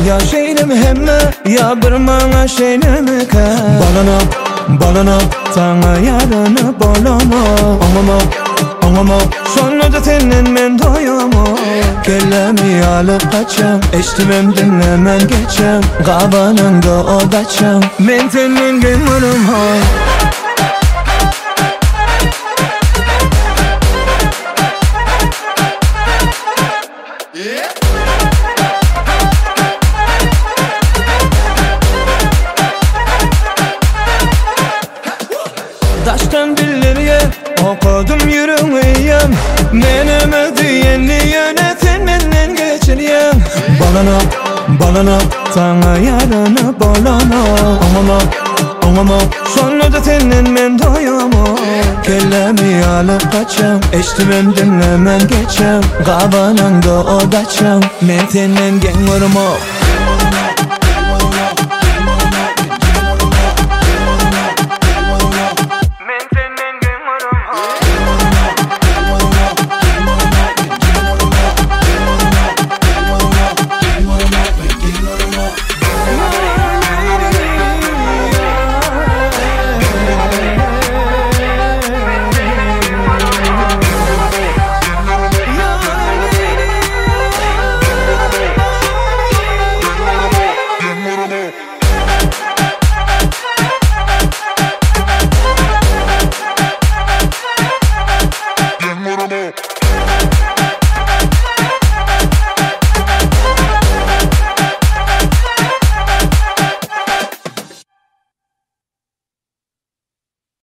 Ya şeynim hemme ya bir mana şeynim ka Balana sana yarını bolama Anlama sonra da senin men doyama Kellemi alıp kaçam eştimem dinlemem geçem Qabanında odaçam men senin gönlüm hay Daştan dilleriye okudum yürümeyem Menem ödüyenli yönetin menden geçiriyem Balana sana yarını bolama Anlama sonra da senin men doyama Kellemi alıp kaçam eştimem dinlemem geçem Qabanında odaçam men senin gönlüm